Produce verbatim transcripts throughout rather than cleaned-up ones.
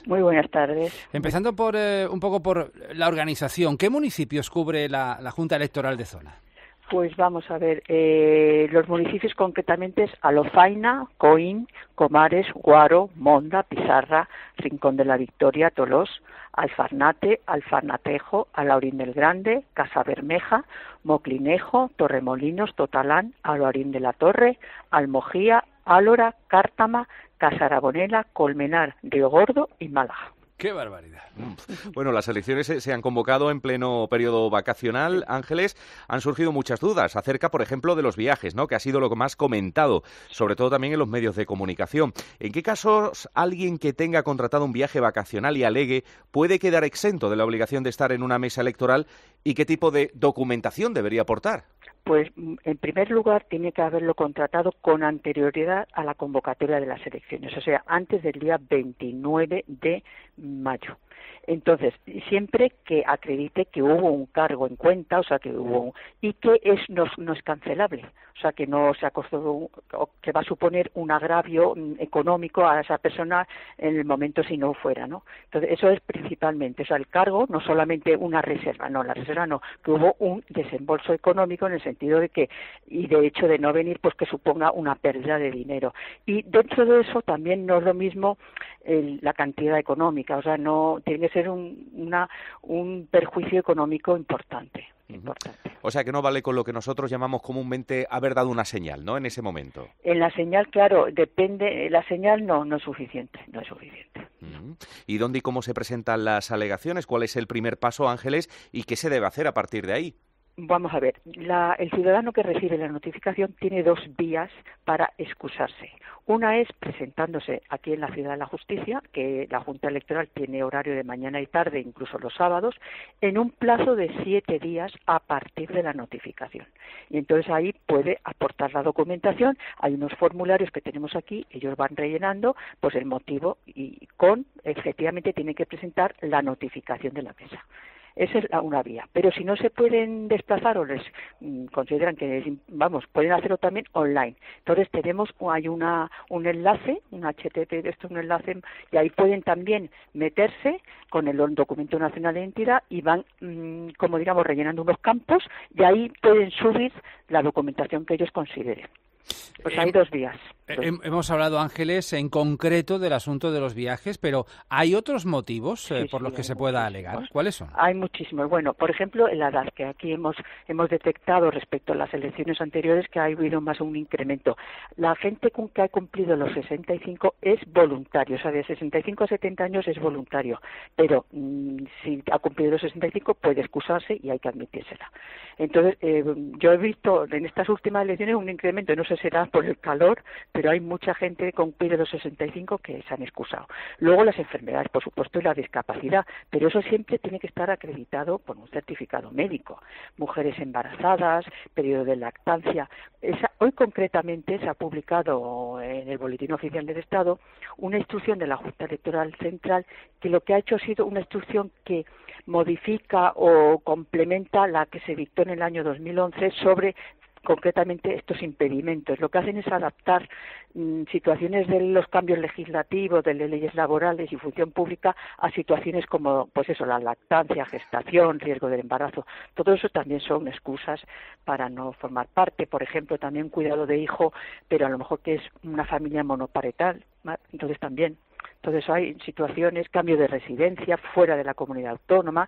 Muy buenas tardes. Empezando por eh, un poco por la organización, ¿qué municipios cubre la, la Junta Electoral de Zona? Pues vamos a ver, eh, los municipios concretamente es Alofaina, Coín, Comares, Guaro, Monda, Pizarra, Rincón de la Victoria, Tolós, Alfarnate, Alfarnatejo, Alhaurín del Grande, Casabermeja, Moclinejo, Torremolinos, Totalán, Alhaurín de la Torre, Almojía, Álora, Cártama, Casarabonela, Colmenar, Río Gordo y Málaga. ¡Qué barbaridad! Bueno, las elecciones se, se han convocado en pleno periodo vacacional. Ángeles, han surgido muchas dudas acerca, por ejemplo, de los viajes, ¿no?, que ha sido lo más comentado, sobre todo también en los medios de comunicación. ¿En qué casos alguien que tenga contratado un viaje vacacional y alegue puede quedar exento de la obligación de estar en una mesa electoral y qué tipo de documentación debería aportar? Pues, en primer lugar, tiene que haberlo contratado con anterioridad a la convocatoria de las elecciones, o sea, antes del día veintinueve de mayo. Entonces, siempre que acredite que hubo un cargo en cuenta, o sea, que hubo un, y que es no, no es cancelable, o sea, que no se ha costado, que va a suponer un agravio económico a esa persona en el momento si no fuera, ¿no? Entonces, eso es principalmente, o sea, el cargo, no solamente una reserva, no, la reserva no, que hubo un desembolso económico en el sentido de que, y de hecho de no venir, pues que suponga una pérdida de dinero. Y dentro de eso también no es lo mismo el, la cantidad económica, o sea, no tiene que ser un, una, un perjuicio económico importante. Importante. O sea, que no vale con lo que nosotros llamamos comúnmente haber dado una señal, ¿no?, en ese momento. En la señal, claro, depende, la señal no, no es suficiente, no es suficiente. Uh-huh. ¿Y dónde y cómo se presentan las alegaciones? ¿Cuál es el primer paso, Ángeles? ¿Y qué se debe hacer a partir de ahí? Vamos a ver, la, el ciudadano que recibe la notificación tiene dos vías para excusarse. Una es presentándose aquí en la Ciudad de la Justicia, que la Junta Electoral tiene horario de mañana y tarde, incluso los sábados, en un plazo de siete días a partir de la notificación. Y entonces ahí puede aportar la documentación. Hay unos formularios que tenemos aquí, ellos van rellenando, pues el motivo y con, efectivamente, tiene que presentar la notificación de la mesa. Esa es una vía, pero si no se pueden desplazar o les mm, consideran que, es, vamos, pueden hacerlo también online. Entonces tenemos, hay una un enlace, un H T T P de esto, un enlace, y ahí pueden también meterse con el documento nacional de identidad y van, mm, como digamos, rellenando unos campos y ahí pueden subir la documentación que ellos consideren. Pues hay dos vías. Eh, hemos hablado, Ángeles, en concreto del asunto de los viajes, pero ¿hay otros motivos eh, sí, por sí, los que se pueda alegar? ¿Cuáles son? Hay muchísimos. Bueno, por ejemplo, la edad, que aquí hemos hemos detectado respecto a las elecciones anteriores que ha habido más un incremento. La gente con que ha cumplido los sesenta y cinco es voluntario, o sea, de sesenta y cinco a setenta años es voluntario, pero mmm, si ha cumplido los sesenta y cinco puede excusarse y hay que admitírsela. Entonces, eh, yo he visto en estas últimas elecciones un incremento, no sé si será por el calor, pero hay mucha gente con cumplido los sesenta y cinco que se han excusado. Luego las enfermedades, por supuesto, y la discapacidad, pero eso siempre tiene que estar acreditado por un certificado médico. Mujeres embarazadas, periodo de lactancia. Esa, hoy concretamente se ha publicado en el Boletín Oficial del Estado una instrucción de la Junta Electoral Central que lo que ha hecho ha sido una instrucción que modifica o complementa la que se dictó en el año dos mil once sobre concretamente estos impedimentos. Lo que hacen es adaptar mmm, situaciones de los cambios legislativos, de las leyes laborales y función pública a situaciones como, pues eso, la lactancia, gestación, riesgo del embarazo. Todo eso también son excusas para no formar parte. Por ejemplo, también cuidado de hijo, pero a lo mejor que es una familia monoparental, entonces también. Entonces hay situaciones, cambio de residencia fuera de la comunidad autónoma,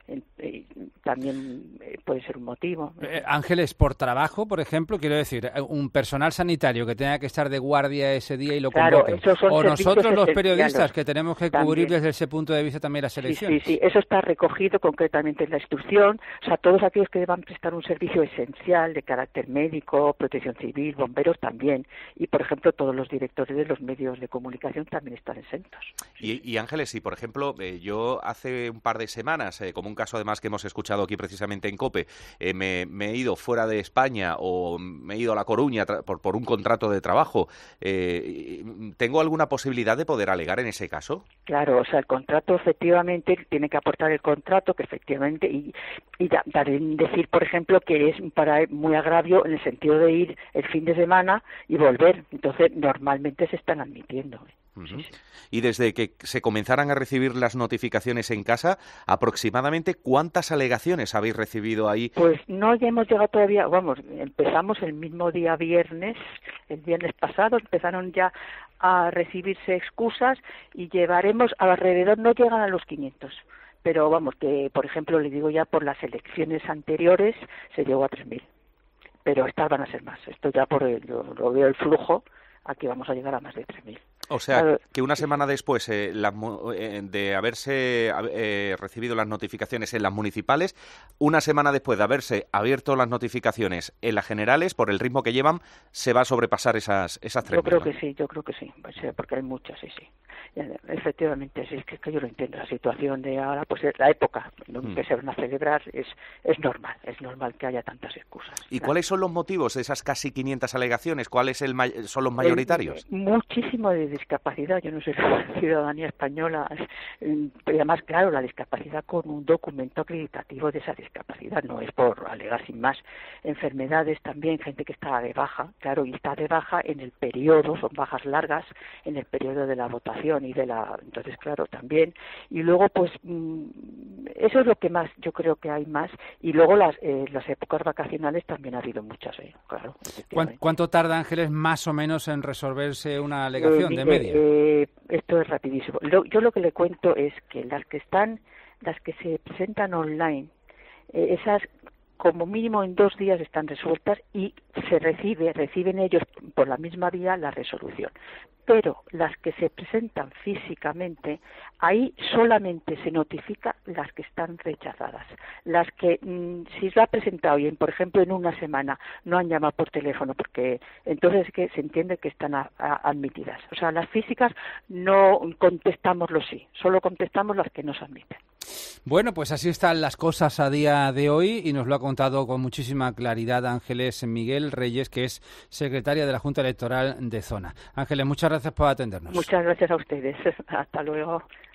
eh, también eh, puede ser un motivo. Eh, Ángeles, por trabajo, por ejemplo, quiero decir, un personal sanitario que tenga que estar de guardia ese día y lo claro, convoque, o nosotros los periodistas que tenemos que también cubrir desde ese punto de vista también las elecciones. Sí, sí, sí, eso está recogido concretamente en la instrucción, o sea, todos aquellos que deban prestar un servicio esencial de carácter médico, protección civil, bomberos también, y por ejemplo todos los directores de los medios de comunicación también están exentos. Y, y Ángeles, si por ejemplo, eh, yo hace un par de semanas, eh, como un caso además que hemos escuchado aquí precisamente en COPE, eh, me, me he ido fuera de España o me he ido a La Coruña por, por un contrato de trabajo, eh, ¿tengo alguna posibilidad de poder alegar en ese caso? Claro, o sea, el contrato efectivamente tiene que aportar el contrato, que efectivamente, y, y da, da, decir, por ejemplo, que es para muy agravio en el sentido de ir el fin de semana y volver. Entonces, normalmente se están admitiendo. Uh-huh. Sí, sí. Y desde que se comenzaran a recibir las notificaciones en casa, aproximadamente ¿cuántas alegaciones habéis recibido ahí? Pues no hemos llegado todavía, vamos, empezamos el mismo día viernes, el viernes pasado empezaron ya a recibirse excusas y llevaremos alrededor, no llegan a los quinientos. Pero vamos, que por ejemplo, le digo ya, por las elecciones anteriores se llegó a tres mil. Pero estas van a ser más. Esto ya por el, yo lo veo el flujo, aquí vamos a llegar a más de tres mil. O sea, Claro, que una semana después eh, la, eh, de haberse eh, recibido las notificaciones en las municipales, una semana después de haberse abierto las notificaciones en las generales, por el ritmo que llevan, se va a sobrepasar esas, esas tres yo mil. creo que sí, yo creo que sí, porque hay muchas, sí, sí. Efectivamente, sí, es que, que yo lo entiendo, la situación de ahora, pues la época en que mm. se van a celebrar es, es normal, es normal que haya tantas excusas. ¿Y claro. cuáles son los motivos de esas casi quinientas alegaciones? ¿Cuáles el, son los mayoritarios? El, muchísimo de discapacidad, yo no sé si la ciudadanía española, pero además, claro, la discapacidad con un documento acreditativo de esa discapacidad, no es por alegar sin más. Enfermedades también, gente que está de baja, claro, y está de baja en el periodo, son bajas largas, en el periodo de la votación y de la, entonces claro, también, y luego pues eso es lo que más, yo creo que hay más, y luego las, eh, las épocas vacacionales también ha habido muchas, eh, claro. ¿Cuánto tarda, Ángeles, más o menos en resolverse una alegación eh, de mire, media? Eh, esto es rapidísimo. Lo, yo lo que le cuento es que las que están, las que se presentan online, eh, esas como mínimo en dos días están resueltas y se recibe, reciben ellos por la misma vía la resolución. Pero las que se presentan físicamente, ahí solamente se notifica las que están rechazadas. Las que, mmm, si se ha presentado y, por ejemplo, en una semana no han llamado por teléfono, porque entonces es que se entiende que están a, a, admitidas. O sea, las físicas no contestamos los sí, solo contestamos las que nos admiten. Bueno, pues así están las cosas a día de hoy y nos lo ha contado con muchísima claridad Ángeles Miguel Reyes, que es secretaria de la Junta Electoral de Zona. Ángeles, muchas gracias por atendernos. Muchas gracias a ustedes. Hasta luego.